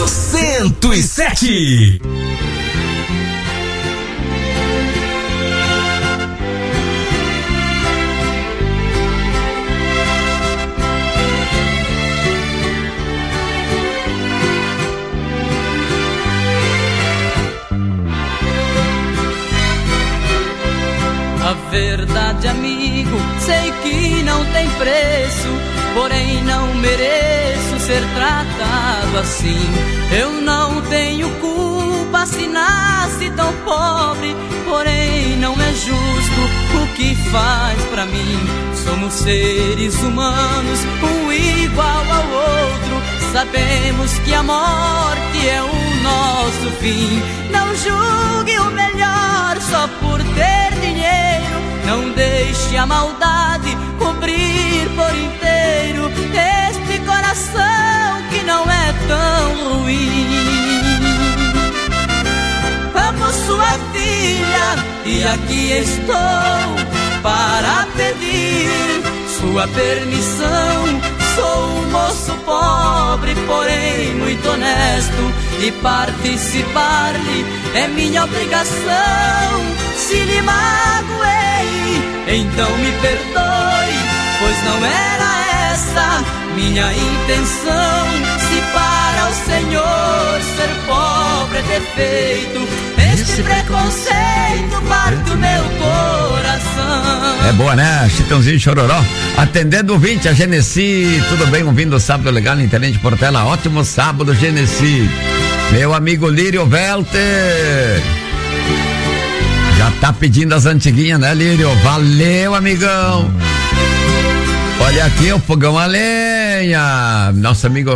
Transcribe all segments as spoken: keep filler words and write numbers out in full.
cento e sete. A verdade, amigo, sei que não tem preço, porém não mereço ser tratado assim. Eu não tenho culpa se nasce tão pobre, porém não é justo o que faz pra mim. Somos seres humanos, um igual ao outro, sabemos que a morte é o nosso fim. Não julgue o melhor só por ter dinheiro, não deixe a maldade cobrir por inteiro este coração que não é tão ruim. Amo sua filha e aqui estou para pedir sua permissão. Sou um moço pobre, porém muito honesto, e participar-lhe é minha obrigação. Se lhe magoei, então me perdoe, pois não era essa minha intenção. Se para o Senhor ser pobre é defeito, este preconceito parte o meu coração. É boa, né? Chitãozinho e Chororó. Atendendo o ouvinte, a Genesi. Tudo bem? Ouvindo o Sábado Legal na Internet Portela. Ótimo sábado, Genesi. Meu amigo Lírio Velter. Já tá pedindo as antiguinhas, né, Lírio? Valeu, amigão. Olha aqui o fogão a lenha. Nosso amigo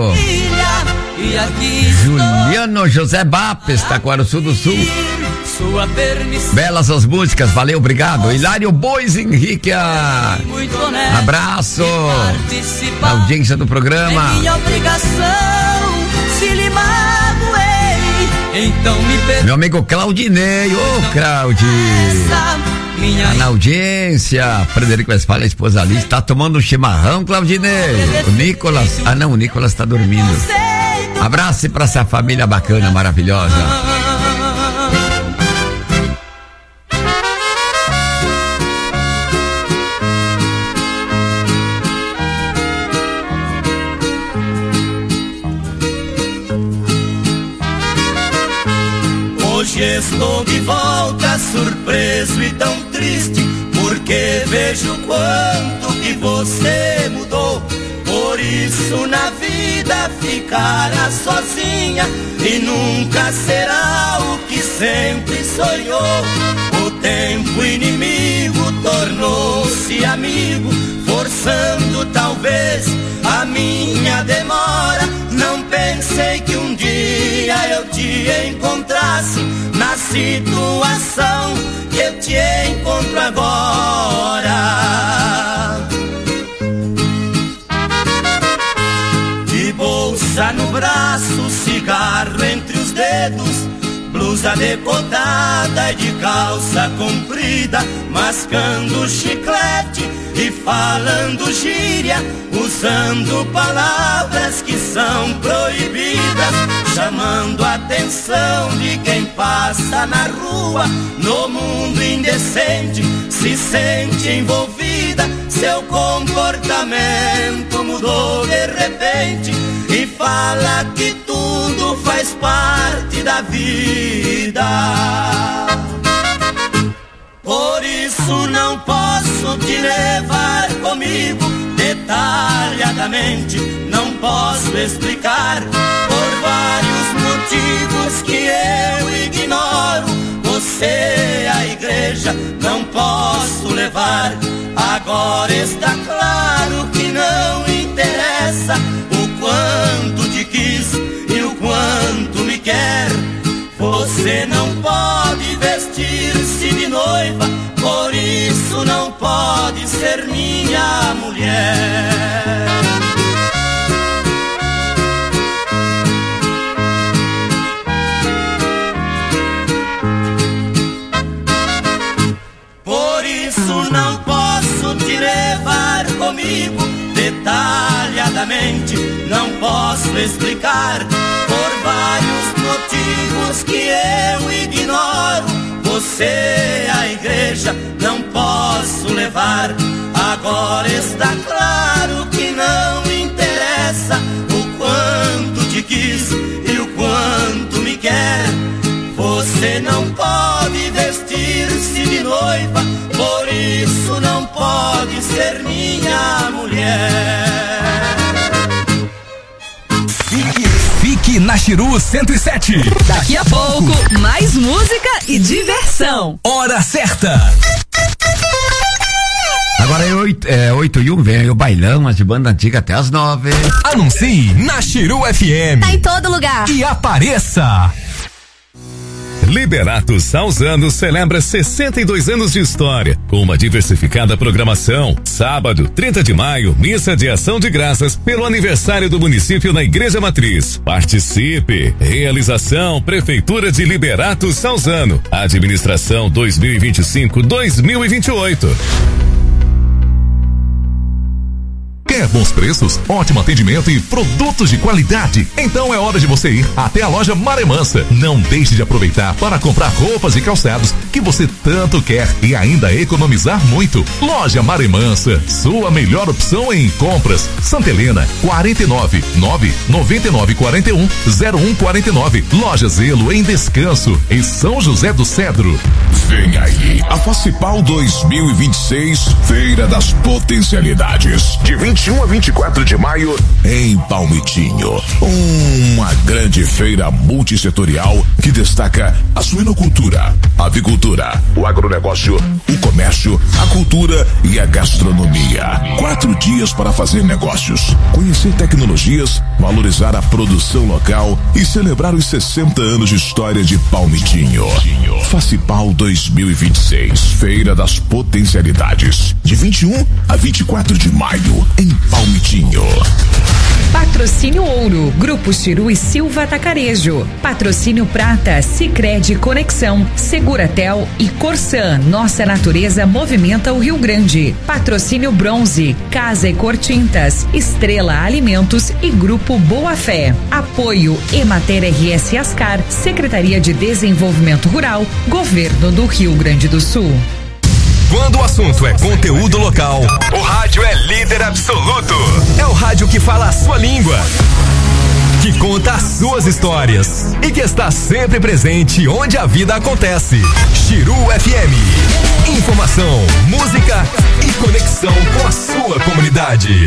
Juliano José Bapes, Taquaraçu do Sul. Belas as músicas, valeu, obrigado. Hilário Bois Henrique, a... abraço. A audiência do programa. É minha obrigação, se lhe magoei, então me perdoe. Meu amigo Claudinei, ô oh, Claudi. Tá na audiência. Frederico Westphal, a esposa Alice, tá tomando um chimarrão, Claudinei. O Nicolas, ah não, o Nicolas tá dormindo. Abraço pra essa família bacana, maravilhosa. Hoje estou de volta, surpreso e tão triste, porque vejo quanto que você mudou. Por isso na vida ficará sozinha e nunca será o que sempre sonhou. O tempo inimigo tornou-se amigo, forçando talvez a minha demora. Não pensei que um dia eu te encontrasse na situação que eu te encontro agora. De bolsa no braço, cigarro entre os dedos, blusa decotada e de calça comprida, mascando chiclete e falando gíria, usando palavras que são proibidas, chamando a atenção de quem passa na rua. No mundo indecente se sente envolvida, seu comportamento mudou de repente e fala que tudo faz parte da vida. Por isso não posso te levar comigo detalhadamente, não posso explicar por vários motivos que eu ignoro. Você, a igreja, não posso levar. Agora está claro que não interessa o quanto te quis e o quanto me quer. Você não pode vestir-se de noiva, por isso não pode ser minha mulher. Por isso não posso te levar comigo detalhadamente, não posso explicar por vários motivos que eu ignoro, você à igreja não posso levar. Agora está claro que não interessa o quanto te quis e o quanto me quer. Você não pode vestir-se de noiva, por isso não pode ser minha mulher. Fique, fique na Chiru cento e sete. Daqui a pouco, mais música e diversão. Hora certa. Agora é oito, é oito e um, vem aí o bailão, as de banda antiga até as nove. Anuncie na Chiru F M. Tá em todo lugar. E apareça. Liberato Salzano celebra sessenta e dois anos de história, com uma diversificada programação. Sábado, trinta de maio, missa de ação de graças pelo aniversário do município na Igreja Matriz. Participe! Realização Prefeitura de Liberato Salzano. Administração dois mil e vinte e cinco a dois mil e vinte e oito. Quer bons preços, ótimo atendimento e produtos de qualidade? Então é hora de você ir até a loja Maremansa. Não deixe de aproveitar para comprar roupas e calçados que você tanto quer e ainda economizar muito. Loja Maremansa, sua melhor opção em compras. Santa Helena, quarenta e nove, nove noventa e nove quarenta e um, zero um quarenta e nove. Loja Zelo em Descanso, em São José do Cedro. Vem aí, a Facipal dois mil e vinte e seis, Feira das Potencialidades. De vinte e um a vinte e quatro de maio, em Palmitinho. Uma grande feira multissetorial que destaca a suinocultura, a avicultura, o agronegócio, o comércio, a cultura e a gastronomia. Quatro dias para fazer negócios, conhecer tecnologias, valorizar a produção local e celebrar os sessenta anos de história de Palmitinho. Facipal dois mil e vinte e seis, Feira das Potencialidades. De vinte e um a vinte e quatro de maio, em Palmitinho. Patrocínio Ouro, Grupo Chiru e Silva Atacarejo. Patrocínio Prata, Sicredi Conexão, Seguratel e Corsan. Nossa natureza movimenta o Rio Grande. Patrocínio Bronze, Casa e Cor Tintas, Estrela Alimentos e Grupo Boa Fé. Apoio Emater R S Ascar, Secretaria de Desenvolvimento Rural, Governo do Rio Grande do Sul. Quando o assunto é conteúdo local, o rádio é líder absoluto. É o rádio que fala a sua língua, que conta as suas histórias e que está sempre presente onde a vida acontece. Chiru F M. Informação, música e conexão com a sua comunidade.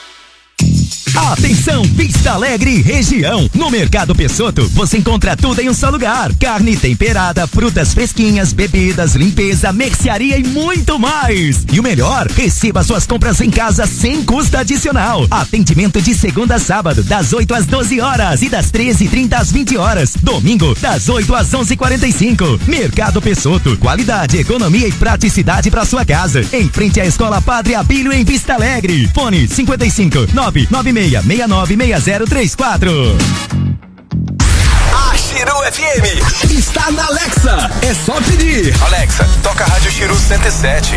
Atenção, Vista Alegre região. No Mercado Peixoto você encontra tudo em um só lugar: carne temperada, frutas fresquinhas, bebidas, limpeza, mercearia e muito mais. E o melhor, receba suas compras em casa sem custo adicional. Atendimento de segunda a sábado, das oito às doze horas e das treze e trinta às vinte horas. Domingo, das oito às onze e quarenta e cinco. Mercado Peixoto, qualidade, economia e praticidade para sua casa. Em frente à Escola Padre Abílio, em Vista Alegre. Fone cinquenta e cinco, nove nove seis, seis nove seis zero três quatro. A Chiru F M está na Alexa. É só pedir. Alexa, toca a Rádio Chiru cento e sete.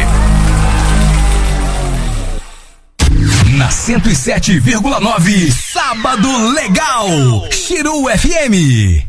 Na cento e sete vírgula nove, Sábado Legal. Chiru F M.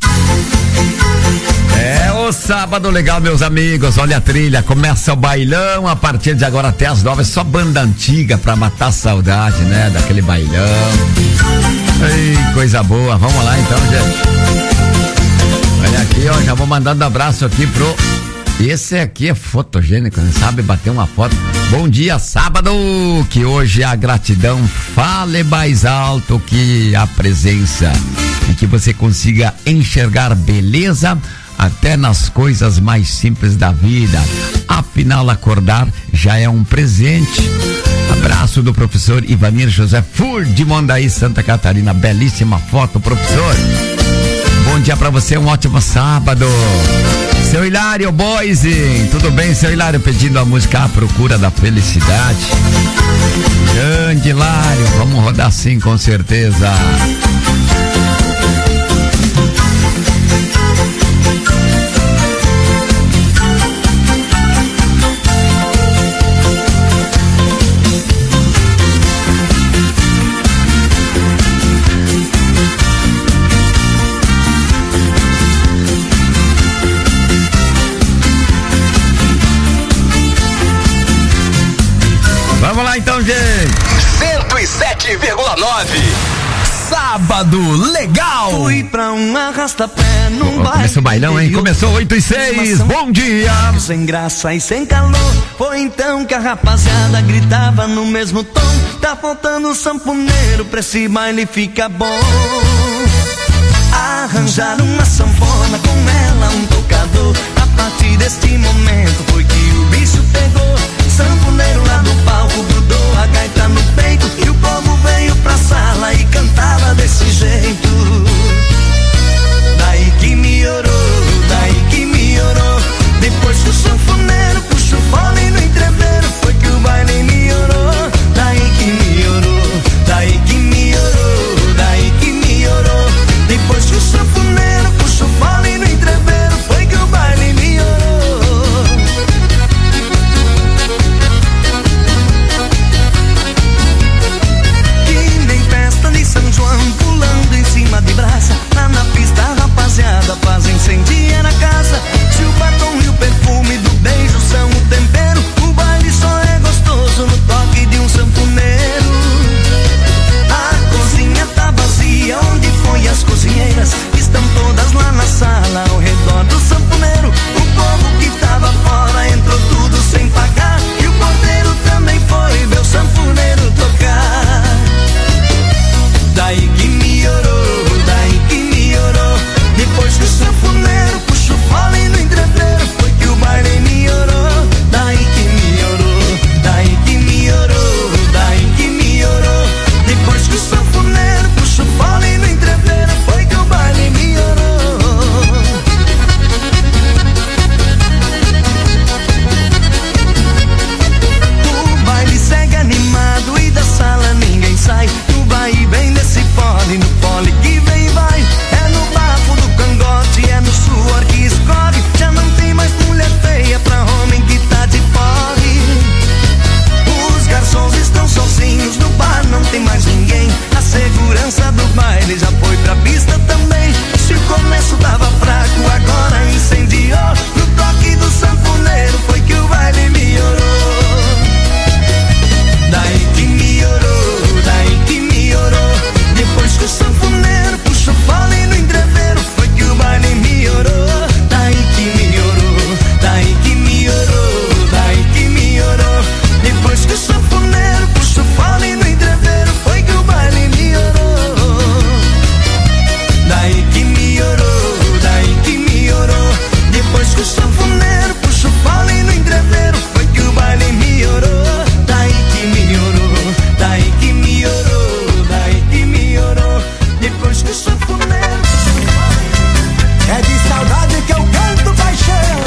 É o Sábado Legal, meus amigos. Olha a trilha, começa o bailão a partir de agora até as nove. Só banda antiga pra matar a saudade, né? Daquele bailão. Ei, coisa boa. Vamos lá então, gente. Olha aqui, ó. Já vou mandando abraço aqui pro. Esse aqui é fotogênico, né? Sabe bater uma foto. Bom dia, sábado, que hoje a gratidão fale mais alto que a presença e que você consiga enxergar beleza até nas coisas mais simples da vida. Afinal, acordar já é um presente. Abraço do professor Ivanir José Fur de Mondaí, Santa Catarina. Belíssima foto, professor. Bom dia pra você, um ótimo sábado. Seu Hilário Boise, tudo bem, seu Hilário? Pedindo a música A Procura da Felicidade. Grande Hilário, vamos rodar sim, com certeza. ponto nove. Sábado legal. Fui pra um arrasta-pé num oh, baile. Começou o bailão, hein? Começou oito e seis. Bom dia. Sem graça e sem calor. Foi então que a rapaziada gritava no mesmo tom. Tá faltando sanfoneiro pra esse baile fica bom. Arranjar uma sanfona, com ela um tocador. A partir deste momento foi que o bicho pegou. Sanfoneiro lá do palco grudou a gaita no peito. E o povo veio pra sala e cantava desse jeito. Daí que melhorou, daí que melhorou. Depois que o sanfoneiro puxou o fole no entreveiro, foi que o baile melhorou. Daí que melhorou, daí que melhorou, daí que melhorou. Depois que o sanfoneiro puxou o fole no entreveiro, foi que o baile melhorou. Que nem festa de São João, pulando em cima de brasa. Lá na pista a rapaziada faz incendiar na casa. Se o batom e o perfume do beijo são o tempero, o baile só é gostoso no toque de um sanfoneiro. A cozinha tá vazia, onde foi as cozinheiras? Estão todas lá na sala, ao redor do sanfoneiro. O povo que tava fora entrou tudo sem pagar. E o porteiro também foi ver o sanfoneiro tocar. Daí que melhorou, daí que melhorou. Depois que o sanfoneiro puxou o fole no entreveiro, foi que o baile melhorou. Daí que melhorou, daí que melhorou, daí que melhorou. Depois que o sanfoneiro puxou o fole no entreveiro, foi que o baile melhorou. O baile segue animado e da sala ninguém sai. Tu vai e vem desse fole, no fole que vem e vai. É no bafo do cangote, é no suor que escorre. Já não tem mais mulher feia pra homem que tá de porre. Os garçons estão sozinhos no bar, não tem mais ninguém. A segurança do baile já foi pra pista também. Se o começo tava fraco, agora incendiou. No toque do sanfoneiro foi que o baile melhorou. Daí que melhorou, daí que melhorou. Depois que o sanfoneiro puxou fole no entreveiro, foi que o baile melhorou. Daí que melhorou, daí que melhorou, daí que melhorou. Depois que o sanfoneiro puxou fole no entreveiro, foi que o baile melhorou. Daí que melhorou, daí que melhorou. Depois que o sanfoneiro puxou fole no entreveiro, foi que o baile melhorou. Daí que melhorou, daí que melhorou, daí que melhorou. Depois que o sanfoneiro é de saudade que eu canto paixão.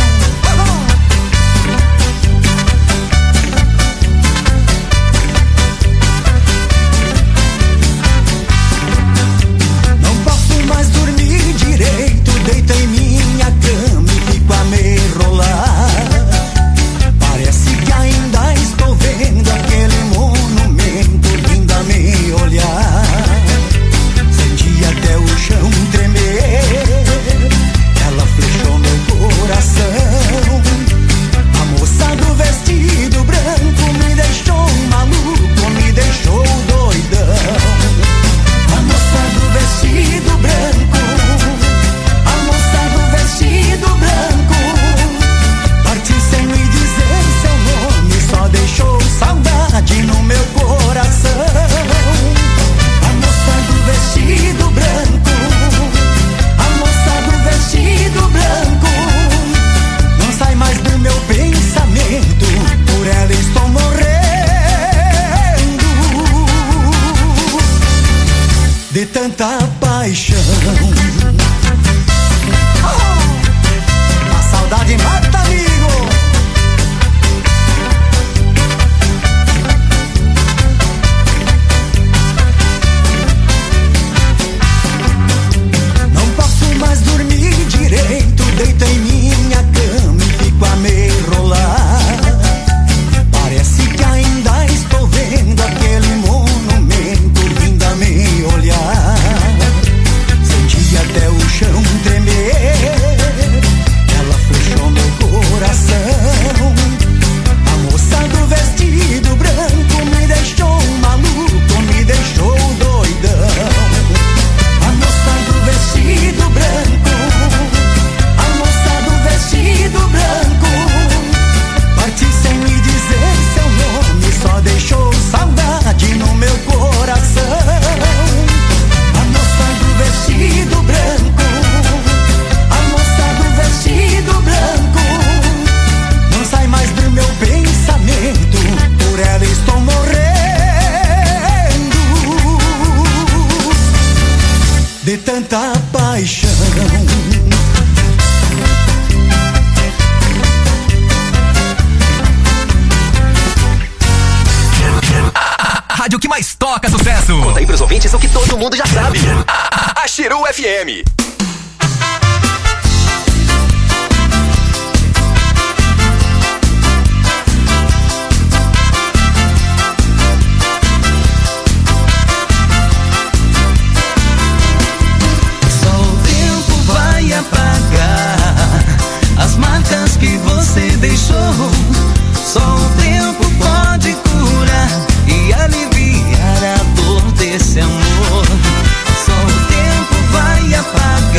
Não posso mais dormir direito, deito em minha cama e fico a me rolar. Parece que ainda estou vendo aquele monumento vindo a me olhar. Senti até o chão tremer, ela flechou meu coração. A moça do vestido branco me deixou maluco, me deixou doidão. A moça do vestido branco, a moça do vestido branco, partiu sem me dizer seu nome, só deixou saudade no meu coração. A moça do vestido branco, a moça do vestido branco, não sai mais do meu pensamento, por ela estou morrendo de tanta paixão. Oh, a saudade mata, amigo. Não posso mais dormir direito, deito em minha cama e fico a me rolar. Parece que ainda estou vendo aquele monumento vindo a me olhar. Senti até o chão tremer, ela flechou meu coração. A moça do vestido branco me deixou maluco, me deixou doido. paixão. Rádio que mais toca sucesso. Conta aí pros ouvintes o que todo mundo já sabe. A Xiru F M. Só o tempo vai apagar as marcas que você deixou. Só o tempo pode curar e aliviar a dor desse amor. Só o tempo vai apagar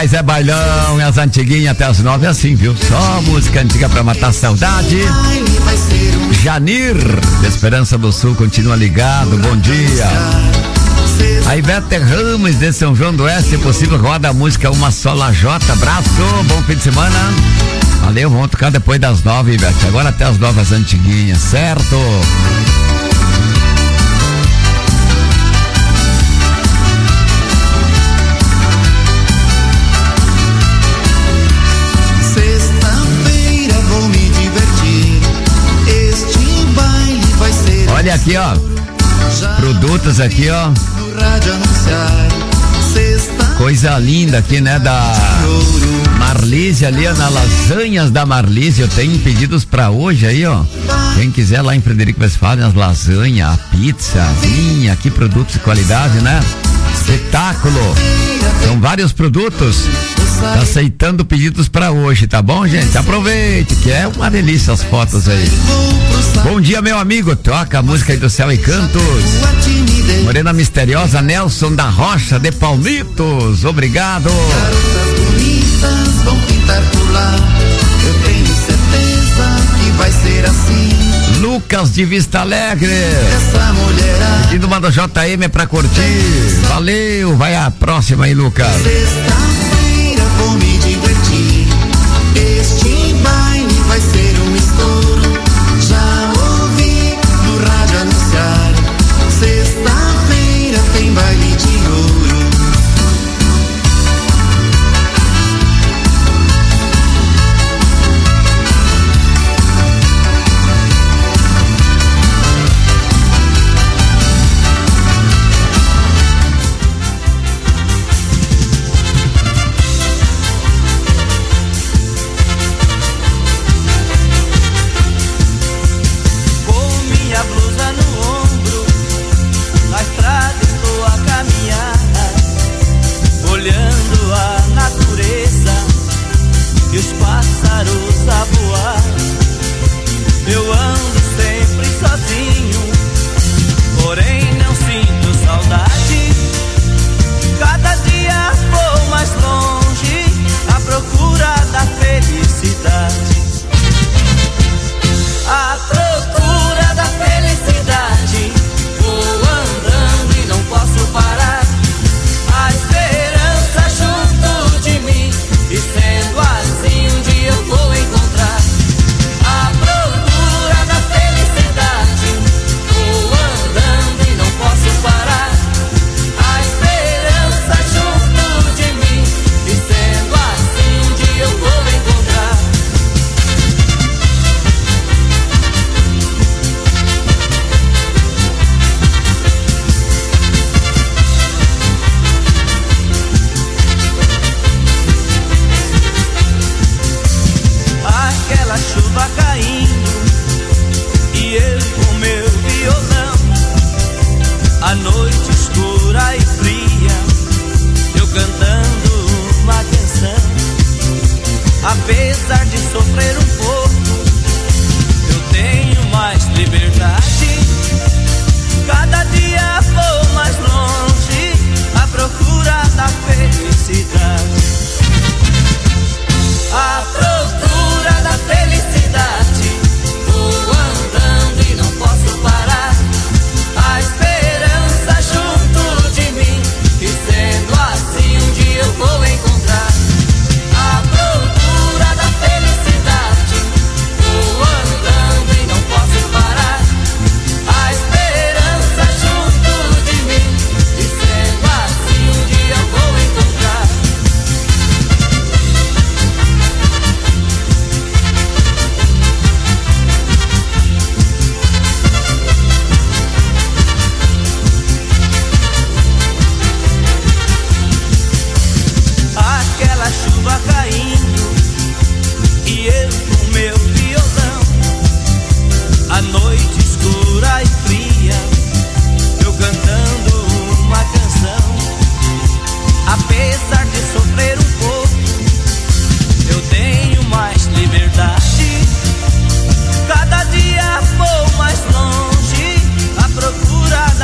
Mas é bailão, e as antiguinhas até as nove, assim, viu? Só música antiga pra matar a saudade. Janir, de Esperança do Sul, continua ligado, bom dia. A Ivete Ramos, de São João do Oeste, se possível, roda a música Uma Só Lajota. Abraço, bom fim de semana. Valeu, vamos tocar depois das nove, Ivete. Agora até as nove, as antiguinhas, certo? Olha aqui, ó, produtos aqui, ó, coisa linda aqui, né, da Marlise ali, ó, na Lasanhas da Marlise. Eu tenho pedidos pra hoje aí, ó, quem quiser lá em Frederico Westphalen, as lasanhas, a pizza, vinha, aqui produtos de qualidade, né, espetáculo, são vários produtos. Tá aceitando pedidos pra hoje, tá bom, gente? Aproveite, que é uma delícia as fotos aí. Bom dia, meu amigo. Toca a música aí do Céu e Cantos. Morena Misteriosa, Nelson da Rocha de Palmitos. Obrigado. Garotas bonitas vão pintar por lá. Eu tenho certeza que vai ser assim. Lucas de Vista Alegre. Essa mulherada. Pedindo uma do J M pra curtir. Valeu, vai a próxima aí, Lucas. Vou me divertir. Este baile vai ser um estouro. Já ouvi no rádio anunciar. Sexta-feira tem baile de ouro.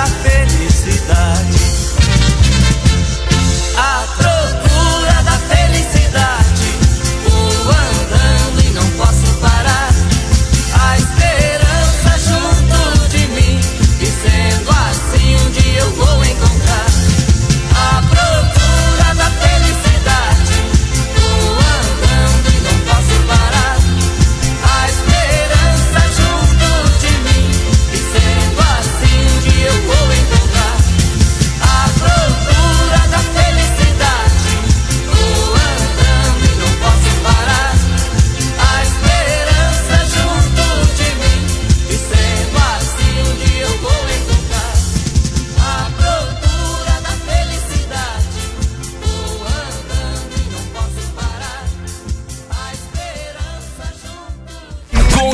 A procura da felicidade.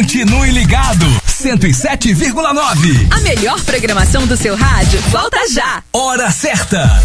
Continue ligado. cento e sete vírgula nove. A melhor programação do seu rádio volta já. Hora certa.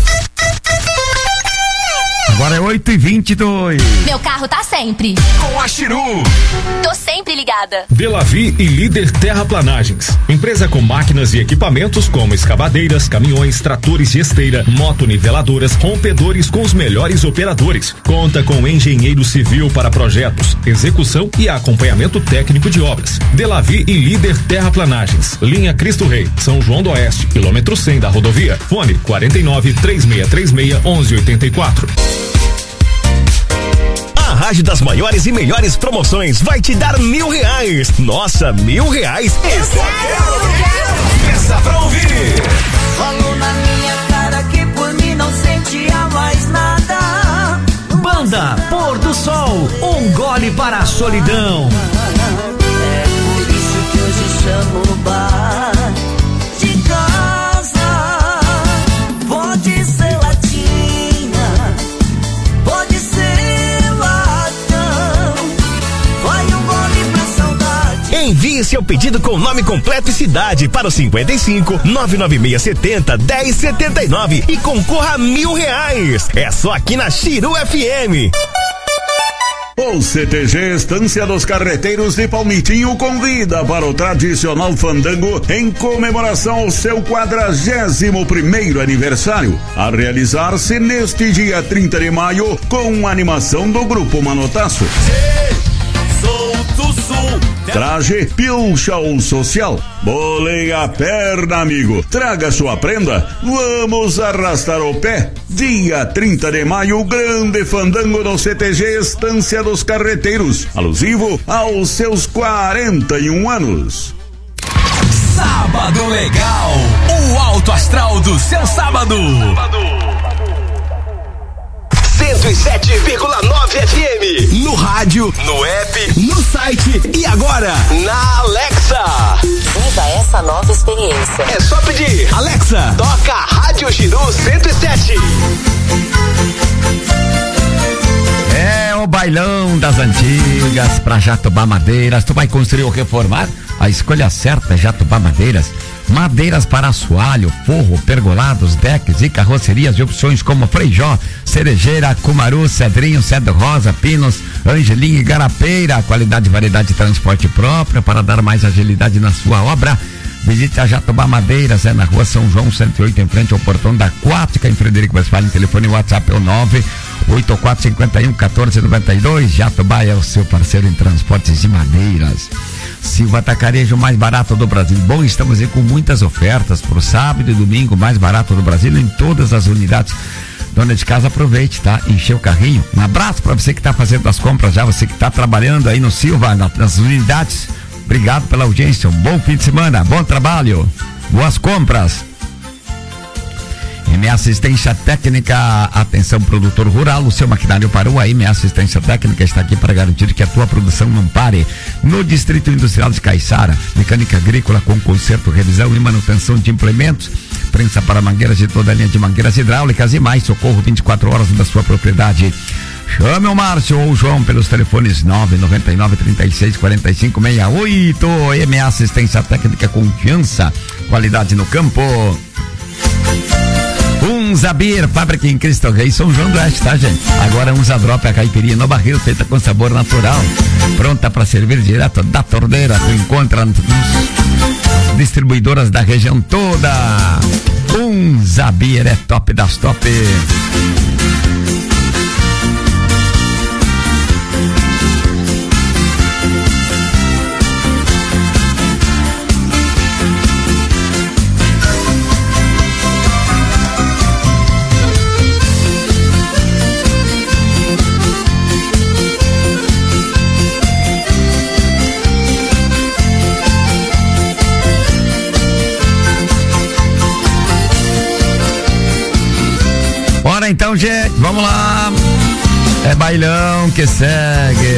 Agora é oito e vinte e dois. Meu carro tá sempre com a Chiru. Tô sempre ligada. Delavi e Líder Terraplanagens. Empresa com máquinas e equipamentos como escavadeiras, caminhões, tratores de esteira, motoniveladoras, rompedores com os melhores operadores. Conta com engenheiro civil para projetos, execução e acompanhamento técnico de obras. Delavi e Líder Terraplanagens. Linha Cristo Rei, São João do Oeste, quilômetro cem da rodovia. Fone quarenta e nove, três seis três seis, onze oitenta e quatro. A Rádio das maiores e melhores promoções vai te dar mil reais. Nossa, mil reais? Esse eu quero! Peça pra ouvir! Falou na minha cara que por mim não sentia mais nada. Banda Pôr do Sol, um gole para a solidão. É por isso que hoje chamo o bar de casa. Pode ser latinha, pode ser latão. Vai um gole pra saudade. Envie seu pedido com nome completo e cidade para o cinquenta e cinco, nove nove seis setenta, dez setenta e nove e concorra a mil reais. É só aqui na Chiru F M. O C T G Estância dos Carreteiros de Palmitinho convida para o tradicional fandango em comemoração ao seu quadragésimo primeiro aniversário, a realizar-se neste dia trinta de maio com a animação do Grupo Manotaço. Traje pilcha ou social. Bolei a perna, amigo. Traga sua prenda. Vamos arrastar o pé. Dia trinta de maio, grande fandango no C T G Estância dos Carreteiros, alusivo aos seus quarenta e um anos. Sábado legal. O alto astral do seu sábado. cento e sete vírgula nove F M. No rádio, no app, no site e agora na Alexa. Viva essa nova experiência. É só pedir. Alexa, toca Rádio Chiru cento e sete. É o bailão das antigas pra Jatobá Madeiras. Tu vai construir ou reformar? A escolha certa é Jatobá Madeiras. Madeiras para assoalho, forro, pergolados, decks e carrocerias de opções como Freijó, Cerejeira, Cumaru, Cedrinho, Cedro Rosa, Pinos, Angelim e Garapeira. Qualidade, variedade de transporte próprio para dar mais agilidade na sua obra. Visite a Jatobá Madeiras, é na rua São João cento e oito, em frente ao portão da Aquática, em Frederico Westphalen. Telefone e WhatsApp é o nove oito quatro cinco um, um quatro nove dois. Jatobá é o seu parceiro em transportes de madeiras. Silva Atacarejo, mais barato do Brasil. Bom, estamos aí com muitas ofertas pro sábado e domingo, mais barato do Brasil em todas as unidades. Dona de casa, aproveite, tá? Encher o carrinho. Um abraço para você que tá fazendo as compras já, você que tá trabalhando aí no Silva, nas unidades. Obrigado pela audiência, um bom fim de semana, bom trabalho, boas compras. M Assistência Técnica, atenção produtor rural, o seu maquinário parou, a M Assistência Técnica está aqui para garantir que a tua produção não pare. No Distrito Industrial de Caiçara, mecânica agrícola com conserto, revisão e manutenção de implementos, prensa para mangueiras de toda a linha de mangueiras hidráulicas e mais, socorro vinte e quatro horas da sua propriedade. Chame o Márcio ou o João pelos telefones nove nove nove, trinta e seis, quarenta e cinco, sessenta e oito. M Assistência Técnica, confiança, qualidade no campo. Um Zabir, fábrica em Cristo Rei, São João do Oeste, tá, gente? Agora um Zadrop, a caipirinha no barril, feita com sabor natural, pronta para servir direto da torneira. Tu encontra nas distribuidoras da região toda. Um Zabir é top das top. Então, gente, vamos lá. É bailão que segue.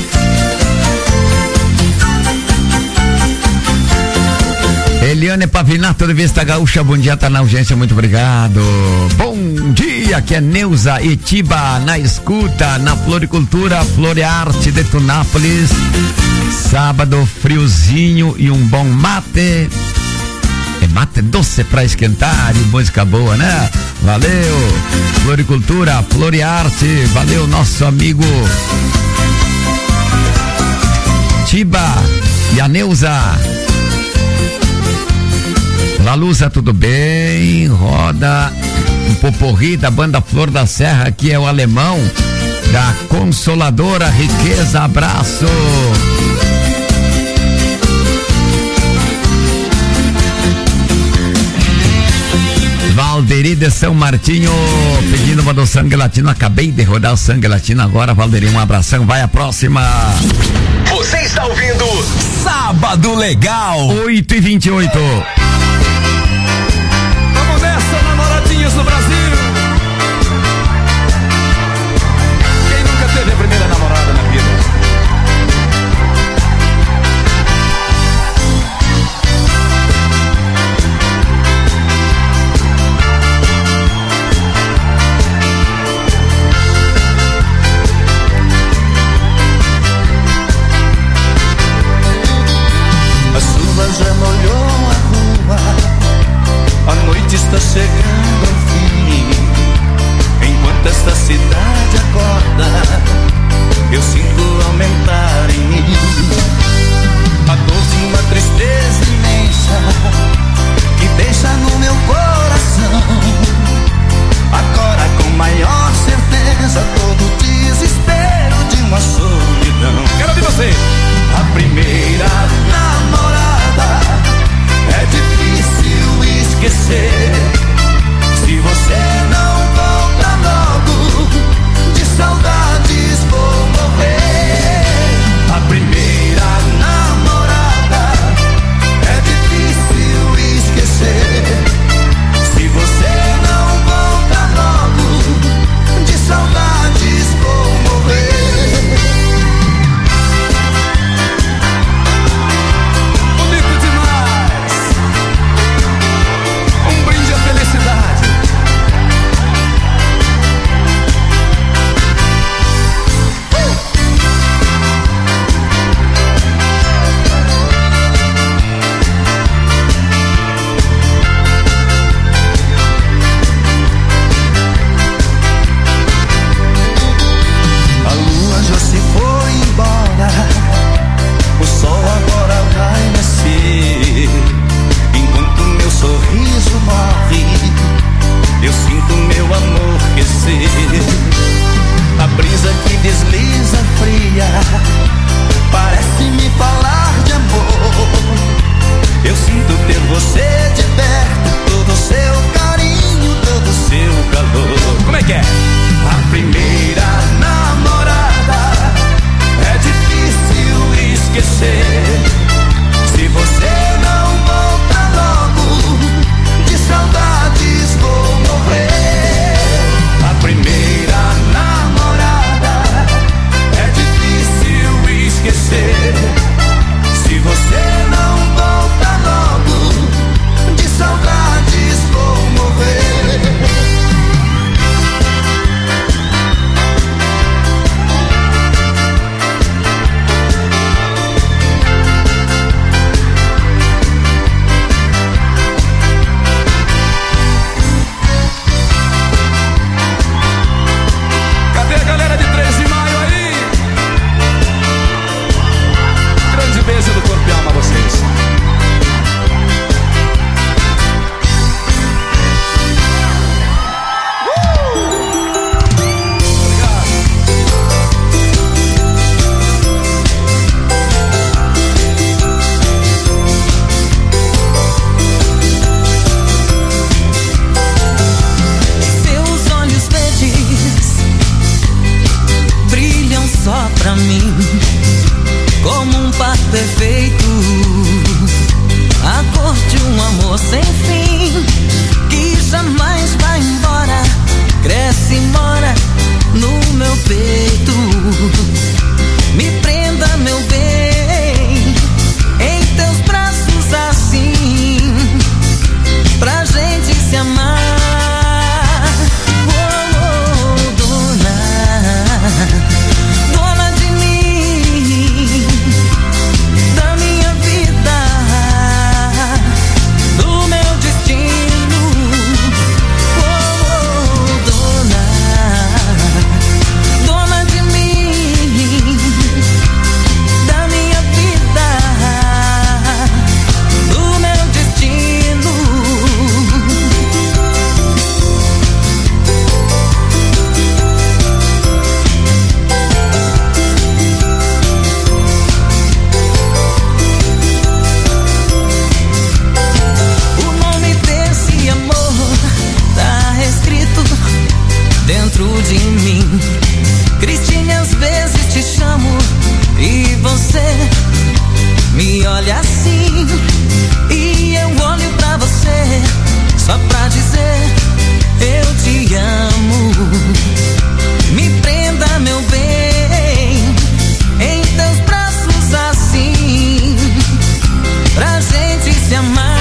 Eliane Pavinato de Vista Gaúcha, bom dia, tá na audiência, muito obrigado. Bom dia, aqui é Neuza Etiba na escuta, na Floricultura Florearte de Tunápolis. Sábado, friozinho e um bom mate. É mate doce pra esquentar e música boa, né? Valeu, Floricultura, Floriarte, valeu nosso amigo Tiba e a Neuza. Laluza, tudo bem? Roda um poporri da banda Flor da Serra, aqui é o alemão da Consoladora Riqueza, abraço. Valderi de São Martinho pedindo uma do Sangue Latino. Acabei de rodar o Sangue Latino agora, Valderi, um abração, vai a próxima. Você está ouvindo Sábado Legal. oito e vinte e oito. Vamos nessa, namoradinhas do Brasil. Quem nunca teve a primeira namorada na vida? Já molhou a rua, a noite está chegando ao fim. Enquanto esta cidade acorda, eu sinto aumentar em mim a dor de uma tristeza imensa que deixa no meu coração agora com maior certeza todo o desespero de uma solidão. Quero ouvir você. A primeira namorada é difícil esquecer. Se você não volta logo, de saudades vou morrer. A primeira namorada é difícil esquecer. Se você não volta logo, de saudades vou morrer. Eu sinto meu amor aquecer. A brisa que desliza fria parece me falar de amor. Eu sinto ter você de perto, todo o seu carinho, todo o seu calor. Como é que é? A primeira namorada é difícil esquecer. Se você não volta logo, de saudades vou morrer. A primeira namorada é difícil esquecer. Se você não volta logo, de saudades vou morrer. Beijo do corpo e alma a vocês. Seus olhos verdes brilham só pra mim, como um par perfeito, a cor de um amor sem fim, que jamais vai embora, cresce e mora no meu peito. Me prenda, meu bem, em teus braços assim, pra gente se amar. Oh, oh, dona, dona de mim. me olha assim e eu olho pra você só pra dizer eu te amo. Me prenda, meu bem, em teus braços assim, pra gente se amar.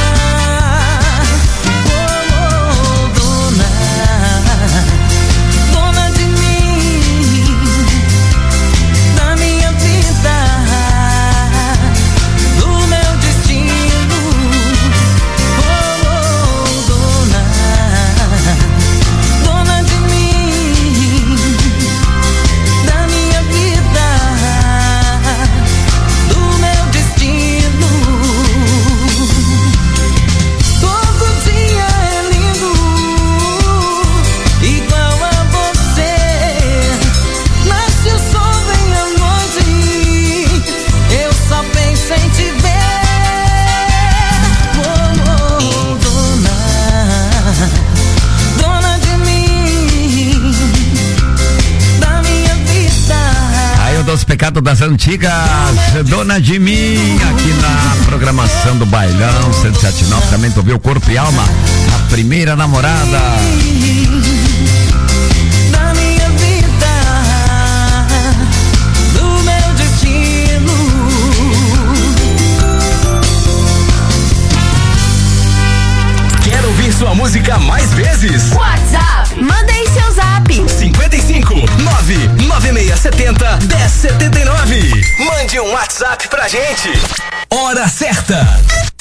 Os pecados das antigas, Dona de Mim, aqui na programação do Bailão cento e setenta e nove. Também tu viu Corpo e Alma, a primeira namorada. Da minha vida, do meu destino. Quer ouvir sua música mais vezes? WhatsApp, manda aí seu zap. cinquenta e cinco, nove nove seis sete zero, um zero sete nove. Mande um WhatsApp pra gente. Hora certa.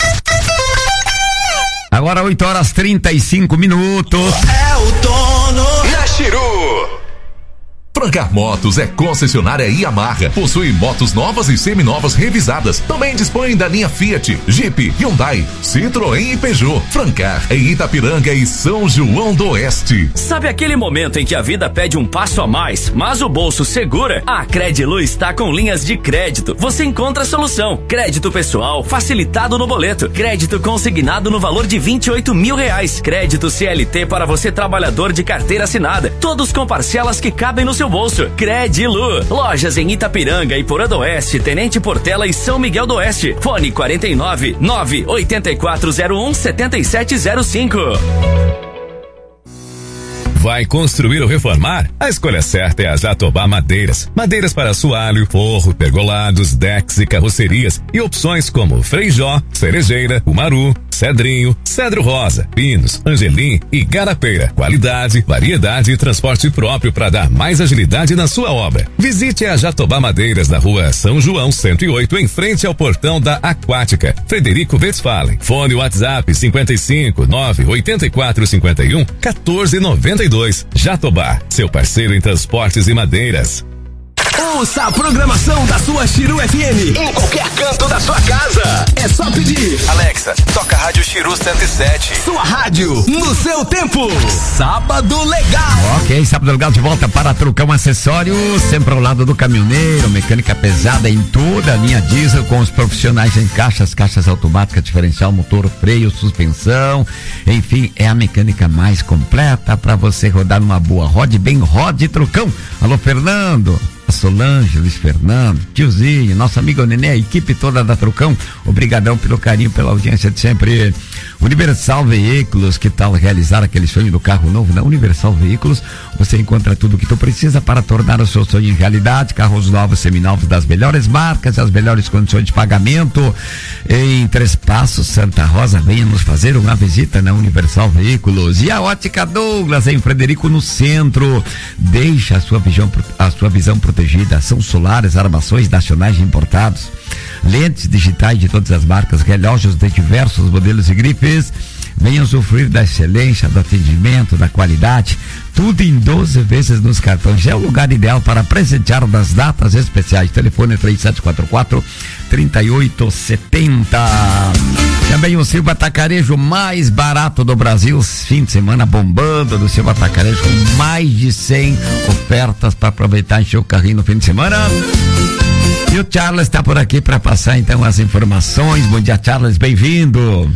Agora oito horas trinta e cinco minutos. É outono na Chiru. Francar Motos é concessionária Yamaha. Possui motos novas e seminovas revisadas. Também dispõe da linha Fiat, Jeep, Hyundai, Citroën e Peugeot. Francar em Itapiranga e São João do Oeste. Sabe aquele momento em que a vida pede um passo a mais, mas o bolso segura? A Credilu está com linhas de crédito. Você encontra a solução. Crédito pessoal, facilitado no boleto. Crédito consignado no valor de vinte e oito mil reais. Crédito C L T para você trabalhador de carteira assinada. Todos com parcelas que cabem no seu bolso. Credilu. Lojas em Itapiranga e Porã do Oeste, Tenente Portela e São Miguel do Oeste. Fone quarenta e nove, nove oito quatro zero um, sete sete zero cinco. Vai construir ou reformar? A escolha certa é a Jatobá Madeiras. Madeiras para assoalho, forro, pergolados, decks e carrocerias. E opções como freijó, cerejeira, umaru, cedrinho, cedro rosa, pinos, angelim e garapeira. Qualidade, variedade e transporte próprio para dar mais agilidade na sua obra. Visite a Jatobá Madeiras na rua São João cento e oito, em frente ao portão da Aquática. Frederico Westphalen. Fone WhatsApp cinquenta e cinco, nove oito quatro cinco um, quatorze noventa e dois. Jatobá, seu parceiro em transportes e madeiras. Ouça a programação da sua Chiru F M em qualquer canto da sua casa. É só pedir. Alexa, toca a Rádio Chiru cento e sete. Sua rádio, no seu tempo. Sábado Legal. Ok, Sábado Legal de volta para Trucão Acessórios, sempre ao lado do caminhoneiro, mecânica pesada em toda a linha diesel, com os profissionais em caixas, caixas automáticas, diferencial, motor, freio, suspensão, enfim, é a mecânica mais completa para você rodar numa boa. Rode bem, rode Trucão. Alô, Fernando. A Solange, Luiz Fernando, tiozinho, nosso amigo Nenê, a equipe toda da Trucão, obrigadão pelo carinho, pela audiência de sempre. Universal Veículos, que tal realizar aquele sonho do carro novo? Na Universal Veículos você encontra tudo o que tu precisa para tornar o seu sonho em realidade. Carros novos, seminovos das melhores marcas, as melhores condições de pagamento em Três Passos, Santa Rosa. Venha nos fazer uma visita na Universal Veículos. E a Ótica Douglas em Frederico, no centro. Deixa a sua visão, a sua visão protegida. São solares, armações nacionais importados, lentes digitais de todas as marcas, relógios de diversos modelos e grifes. Venha usufruir da excelência, do atendimento, da qualidade, tudo em doze vezes nos cartões. É o lugar ideal para presentear nas datas especiais. Telefone três sete quatro quatro, três oito sete zero. Também o Silva Atacarejo, mais barato do Brasil, fim de semana bombando do Silva Atacarejo, com mais de cem ofertas para aproveitar e encher o carrinho no fim de semana. E o Charles está por aqui para passar então as informações. Bom dia, Charles, bem-vindo.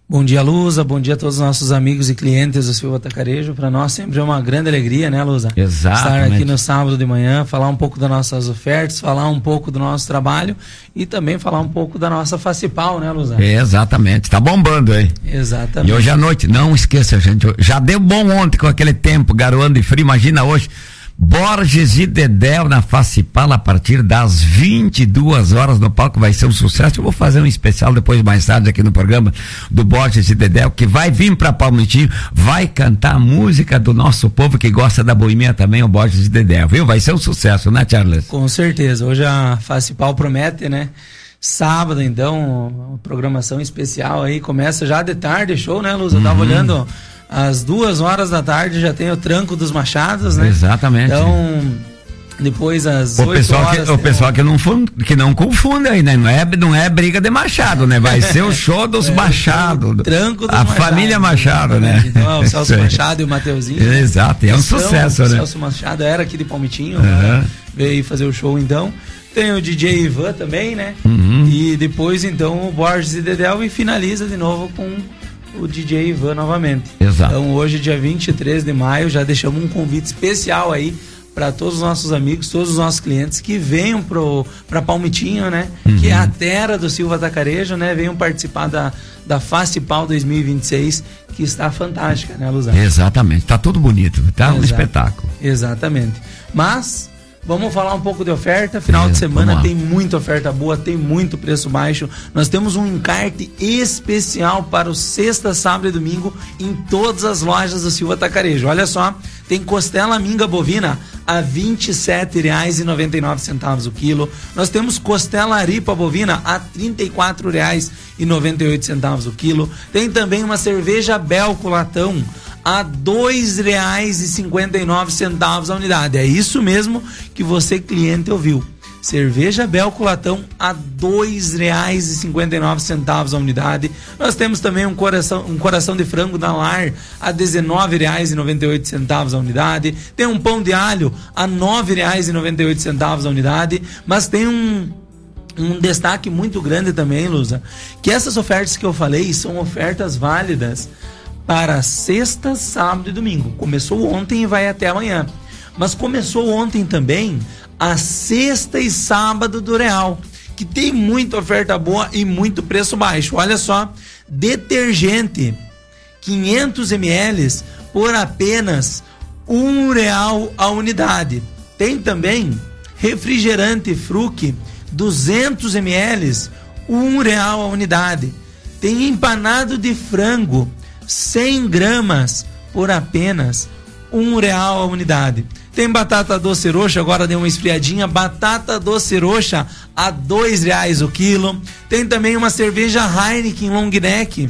Bom dia, Luza. Bom dia a todos os nossos amigos e clientes do Silva Atacarejo. Para nós sempre é uma grande alegria, né, Luza? Exatamente. Estar aqui no sábado de manhã, falar um pouco das nossas ofertas, falar um pouco do nosso trabalho e também falar um pouco da nossa Facipal, né, Luza? Exatamente. Tá bombando, hein? Exatamente. E hoje à noite, não esqueça, gente, já deu bom ontem com aquele tempo, garoando e frio, imagina hoje. Borges e Dedéu na Facipal a partir das vinte e duas horas no palco, vai ser um sucesso. Eu vou fazer um especial depois, mais tarde, aqui no programa do Borges e Dedéu, que vai vir pra Palmitinho, vai cantar a música do nosso povo que gosta da boemia também, o Borges e Dedéu, viu? Vai ser um sucesso, né, Charles? Com certeza. Hoje a Facipal promete, né? Sábado, então, uma programação especial aí, começa já de tarde, show, né, Luz? Eu tava Uhum. olhando, às duas horas da tarde já tem o Tranco dos Machados, né? Exatamente. Então, depois às O oito pessoal, horas... que, o tem pessoal um- que, não, fun- que não confunde aí, né? Não é, não é briga de Machado, né? Vai ser o show dos É, Machado. Tranco dos A Machado, família Machado, né? Então, é o Celso Isso aí. Machado e o Mateuzinho. né? Exato, é um Então, sucesso, o né? Celso Machado era aqui de Palmitinho, Uhum. né? Veio aí fazer o show, então. Tem o D J Ivan também, né? Uhum. E depois, então, o Borges e Dedéu e finaliza de novo com o D J Ivan novamente. Exato. Então, hoje, dia vinte e três de maio, já deixamos um convite especial aí para todos os nossos amigos, todos os nossos clientes que venham para Palmitinho, né? Uhum. Que é a terra do Silva Atacarejo, né? Venham participar da, da Facipal dois mil e vinte e seis, que está fantástica, né, Luzão? Exatamente, tá tudo bonito, tá um Exato. espetáculo. Exatamente. Mas vamos falar um pouco de oferta. Final É, de semana vamos lá. tem muita oferta boa, tem muito preço baixo. Nós temos um encarte especial para o sexta, sábado e domingo em todas as lojas do Silva Atacarejo. Olha só, tem costela minga bovina a vinte e sete reais e noventa e nove centavos o quilo. Nós temos costela aripa bovina a trinta e quatro reais e noventa e oito centavos o quilo. Tem também uma cerveja Belco latão a dois reais e cinquenta e nove centavos a unidade. É isso mesmo que você, cliente, ouviu. Cerveja Belco latão a dois reais e cinquenta e nove centavos a unidade. Nós temos também um coração, um coração de frango da Lar a dezenove reais e noventa e oito centavos a unidade. Tem um pão de alho a nove reais e noventa e oito centavos a unidade. Mas tem um um destaque muito grande também, Luza, que essas ofertas que eu falei são ofertas válidas para sexta, sábado e domingo. Começou ontem e vai até amanhã. Mas começou ontem também a sexta e sábado do Real, que tem muita oferta boa e muito preço baixo. Olha só, detergente quinhentos mililitros por apenas um real a unidade. Tem também refrigerante Fruc duzentos mililitros, um real a unidade. Tem empanado de frango cem gramas por apenas um real a unidade. Tem batata doce roxa, agora deu uma esfriadinha, batata doce roxa a dois reais o quilo. Tem também uma cerveja Heineken Long Neck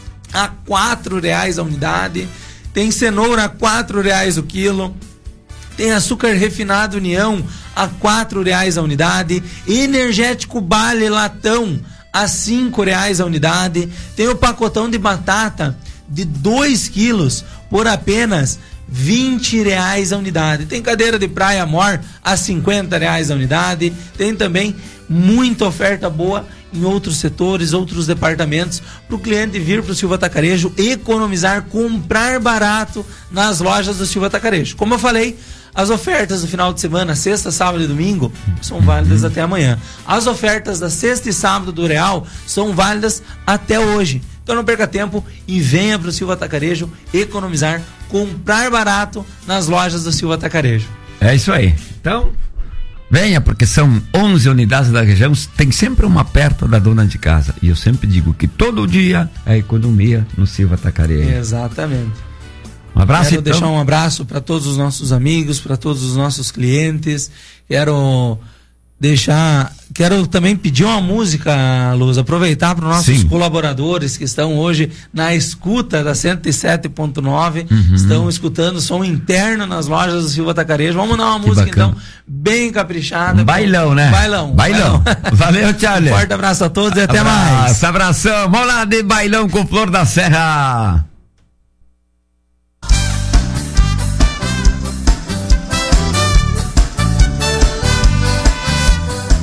a quatro reais a unidade. Tem cenoura a quatro reais o quilo. Tem açúcar refinado União a quatro reais a unidade. Energético Bale latão a cinco reais a unidade. Tem o pacotão de batata de dois quilos por apenas vinte reais a unidade. Tem cadeira de praia Amor a cinquenta reais a unidade. Tem também muita oferta boa em outros setores, outros departamentos, para o cliente vir para o Silva Atacarejo, economizar, comprar barato nas lojas do Silva Atacarejo. Como eu falei, as ofertas do final de semana, sexta, sábado e domingo, são válidas até amanhã. As ofertas da sexta e sábado do Real são válidas até hoje. Então não perca tempo e venha para o Silva Atacarejo economizar, comprar barato nas lojas do Silva Atacarejo. É isso aí. Então, venha, porque são onze unidades da região, tem sempre uma perto da dona de casa. E eu sempre digo que todo dia é economia no Silva Atacarejo. Exatamente. Um abraço, Quero então. deixar um abraço para todos os nossos amigos, para todos os nossos clientes. Quero deixar, quero também pedir uma música, Luz, aproveitar para os nossos Sim. colaboradores que estão hoje na escuta da cento e sete ponto nove, Uhum. estão escutando som interno nas lojas do Silva Atacarejo. Vamos dar uma Que música bacana. então bem caprichada. Um bailão, né? Bailão. Bailão. Valeu, Charlie. Um forte abraço a todos e até Abraço, mais. Abração. Vamos lá de bailão com Flor da Serra.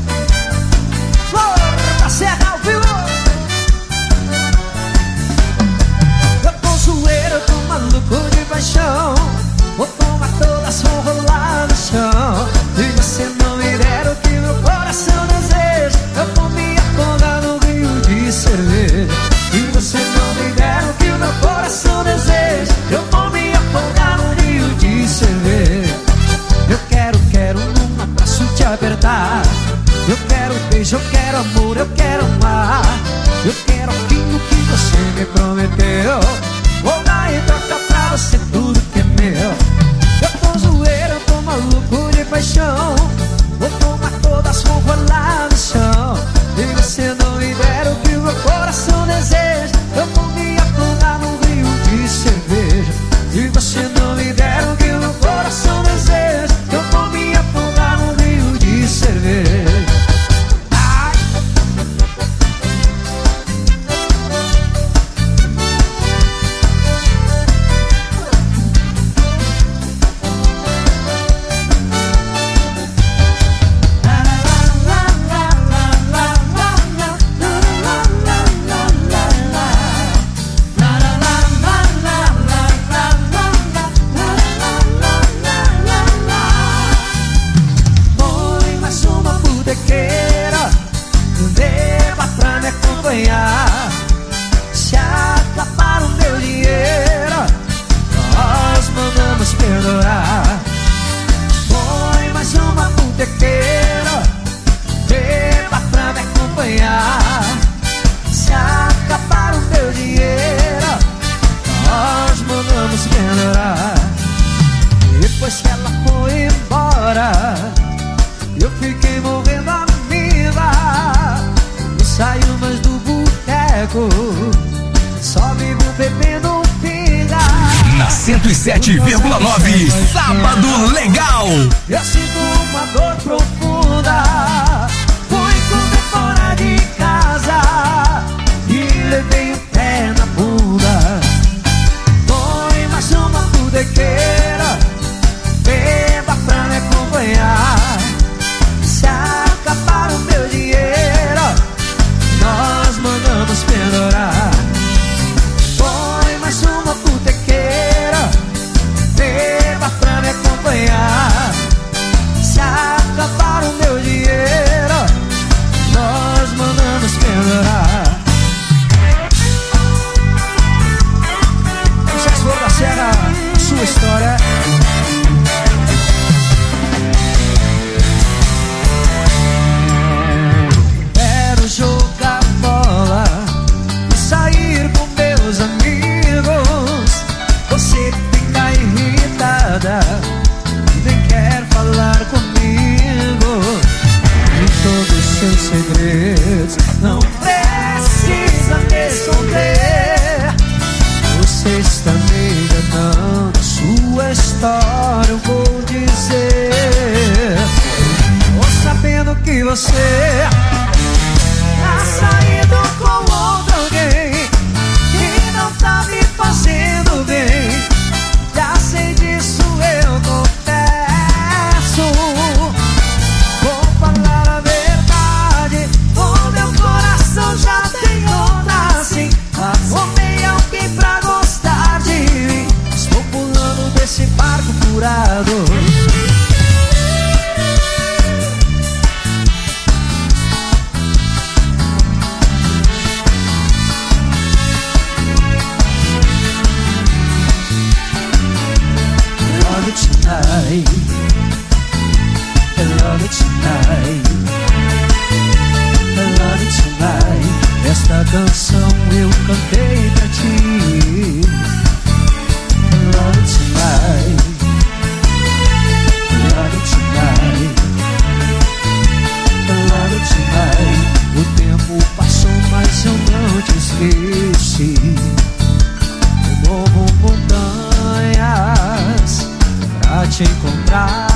Flor da Serra ao vivo. sonhar. Eu quero beijo, eu quero amor, eu quero amar. Eu quero aquilo que você me prometeu. Vou dar em troca pra você tudo que é meu. Eu tô zoeiro, eu tô maluco de paixão. Vou tomar todas as roupas lá no chão. E você não me der o que o meu coração deseja. Eu vou me afundar num rio de cerveja. E você não me der o que o meu coração deseja. Eu vou me afundar num rio de cerveja. Se acabar o meu dinheiro, nós mandamos perdoar. Põe mais uma botequeira, beba pra me acompanhar. Se acabar o meu dinheiro, nós mandamos perdoar. Depois que ela foi embora, eu fiquei morrendo a vida. Não saio mais do boteco, só vivo bebendo pinga. Na cento e sete vírgula nove, Sábado Legal. Eu sinto uma dor profunda. Fui comer fora de casa e levei o pé na bunda. Põe mais uma botequeira, beba pra me acompanhar. Se acabar o meu dinheiro, nós mandamos pendurar. Põe mais uma botequeira, beba pra me acompanhar. Se acabar o meu dinheiro, nós mandamos pendurar. Se for da Serra, sua história. Quero jogar bola e sair com meus amigos. Você fica irritada e nem quer falar comigo. De todos os seus segredos não precisa me esconder. Você está me enganando, sua história eu vou dizer. Tô sabendo que você tá saindo com outro alguém que não tá me fazendo bem. Já sei disso, eu confesso. Vou falar a verdade, o meu coração já tem outra assim. Arrumei alguém pra gostar de mim. Estou pulando desse barco furado. Tonight, I love it tonight, I love it tonight. Esta canção eu cantei pra ti. I love it tonight, I love it tonight, I love it tonight. O tempo passou, mas eu não te esqueci. Eu movo montanhas pra te encontrar.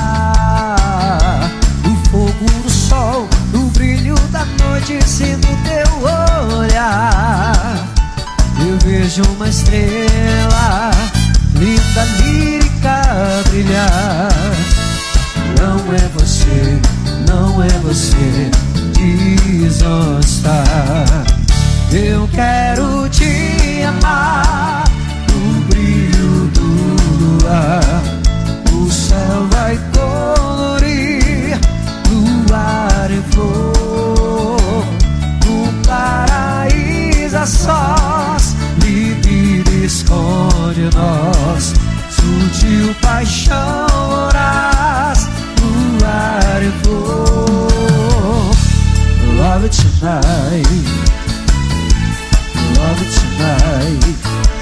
O fogo do sol, o brilho da noite, se no teu olhar eu vejo uma estrela linda, lírica a brilhar. Não é você, não é você, diz onde está. Eu quero te amar no brilho do luar. O céu vai colorir luar e flor. No paraíso a sós, livre esconde nós. Sutil paixão voraz, luar e flor. tonight, love it tonight,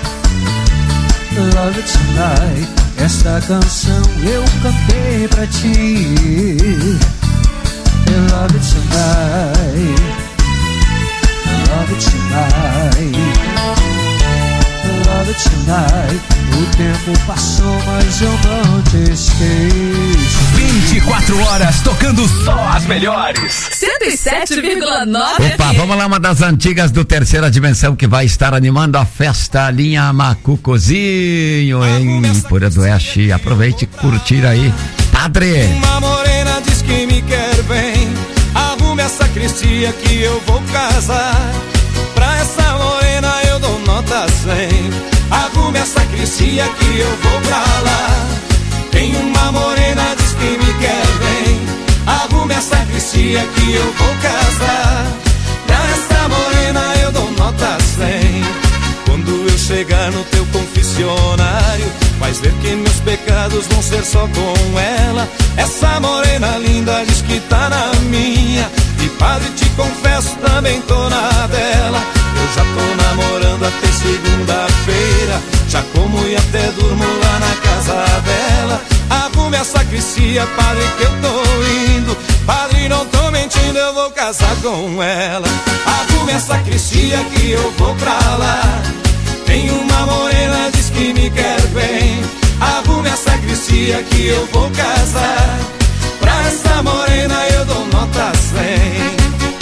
love it tonight. Esta canção eu cantei pra ti. Love it tonight, love it tonight, love it tonight. O tempo passou, mas eu não te esqueço. vinte e quatro horas tocando só as melhores. cento e sete vírgula nove. Opa, vamos lá, uma das antigas do Terceira Dimensão que vai estar animando a festa Linha Macucozinho em Pura do Oeste. Aproveite e curtir aí, Padre. Uma morena diz que me quer bem, arrume a sacristia que eu vou casar. Pra essa morena eu dou nota cem, arrume a sacristia que eu vou pra lá. Tem uma morena diz que me quer bem, arrume a sacristia que eu vou casar. Pra essa morena eu dou nota cem. Quando eu chegar no teu confessionário, vais ver que meus pecados vão ser só com ela. Essa morena linda diz que tá na minha, e padre, te confesso, também tô na dela. Eu já tô namorando até segunda-feira, já como e até durmo lá na casa dela. Arrume a sacristia, padre, que eu tô indo. Padre, não tô mentindo, eu vou casar com ela. Arrume a sacristia que eu vou pra lá. Tem uma morena diz que me quer bem, arrume a sacristia que eu vou casar. Pra essa morena eu dou nota cem.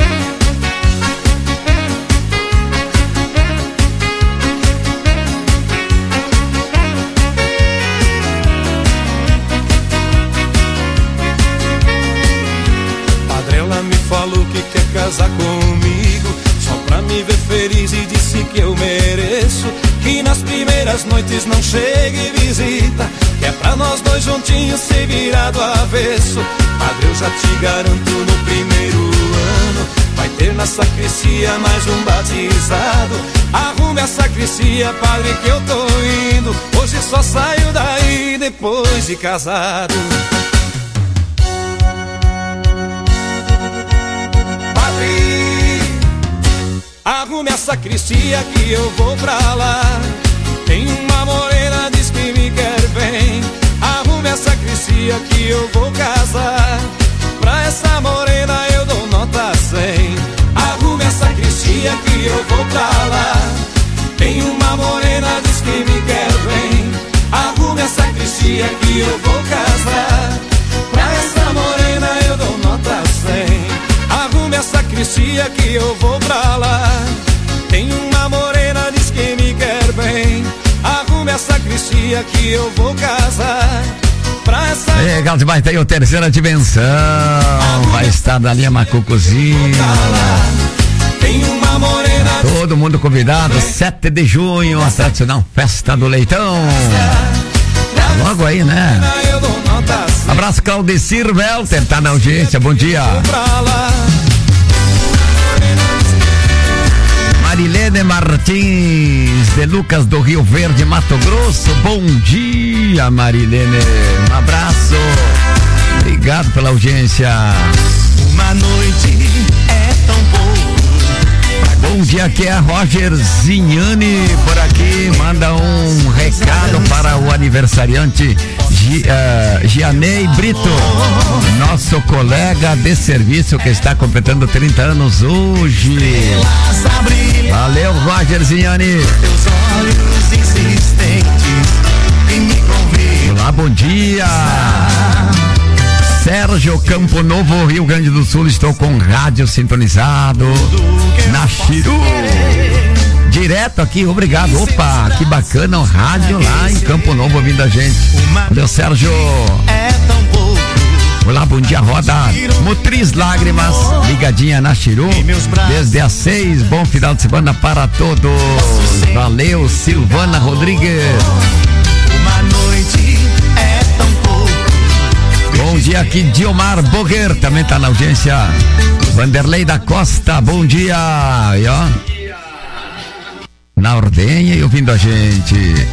Padre, ela me falou que quer casar comigo, só pra me ver feliz, e disse que eu mereço, que nas primeiras noites não chegue visita, que é pra nós dois juntinhos se virar do avesso. Padre, eu já te garanto, no primeiro ano vai ter na sacristia mais um batizado. Arrume a sacristia, padre, que eu tô indo. Hoje só saio daí depois de casado. Arrume a sacristia que eu vou pra lá. Tem uma morena diz que me quer bem, arrume a sacristia que eu vou casar. Pra essa morena eu dou nota cem. Arrume a sacristia que eu vou pra lá. Tem uma morena diz que me quer bem, arrume a sacristia que eu vou casar. Pra essa morena eu dou nota cem. Arrume a sacristia que eu vou pra lá. Tem uma morena diz que me quer bem, arrume a sacristia que eu vou casar. Pra essa... Legal demais, tem o Terceira Dimensão, vai estar da Linha Macucozinho. Tem uma morena. Todo mundo convidado, sete de junho, a tradicional Festa do Leitão. Tá logo aí, né? Abraço, Claudecir Welter, tá na audiência, bom dia. Marilene Martins, de Lucas do Rio Verde, Mato Grosso, bom dia, Marilene, um abraço, obrigado pela audiência. Uma noite é tão pouco. Bom dia, aqui é a Roger Zignani por aqui, manda um recado para o aniversariante Gi, uh, Gianei Brito, nosso colega de serviço que está completando trinta anos hoje. Valeu, Roger Zignani. Olá, bom dia. Sérgio Campo Novo, Rio Grande do Sul, estou com rádio sintonizado na Chiru. Direto aqui, obrigado. Opa, que bacana o rádio lá em Campo Novo ouvindo a gente. Valeu, Sérgio. Olá, bom dia, roda Motriz Lágrimas, ligadinha na Chiru, desde as seis, bom final de semana para todos. Valeu, Silvana Rodrigues. Uma noite é tão pouco. Bom dia, aqui Diomar Boguer, também tá na audiência. Vanderlei da Costa, bom dia. E ó, na ordenha e ouvindo a gente.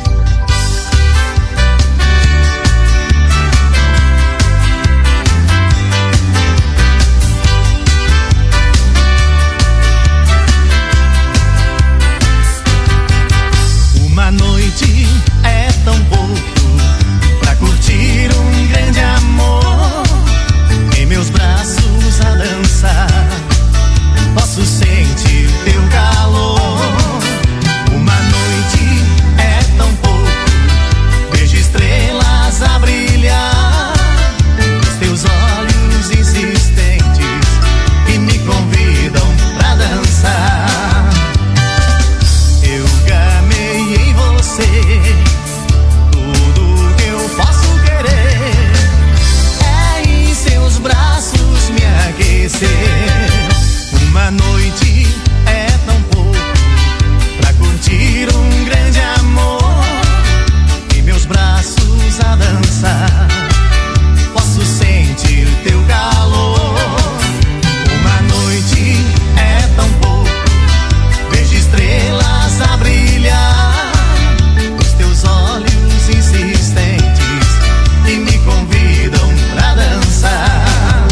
esquecer. Uma noite é tão pouco pra curtir um grande amor. Em meus braços a dançar, posso sentir teu calor. Uma noite é tão pouco, vejo estrelas a brilhar. Os teus olhos insistentes que me convidam pra dançar.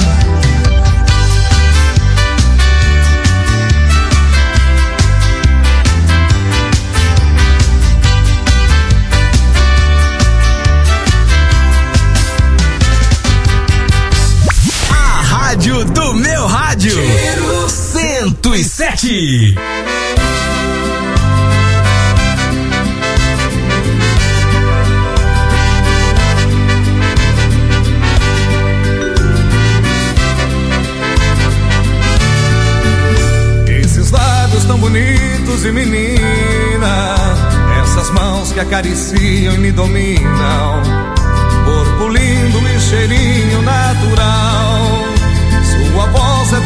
Rádio do meu rádio. Cheiro cento e sete. Esses lábios tão bonitos e menina, essas mãos que acariciam e me dominam, corpo lindo e cheirinho natural. Sua voz é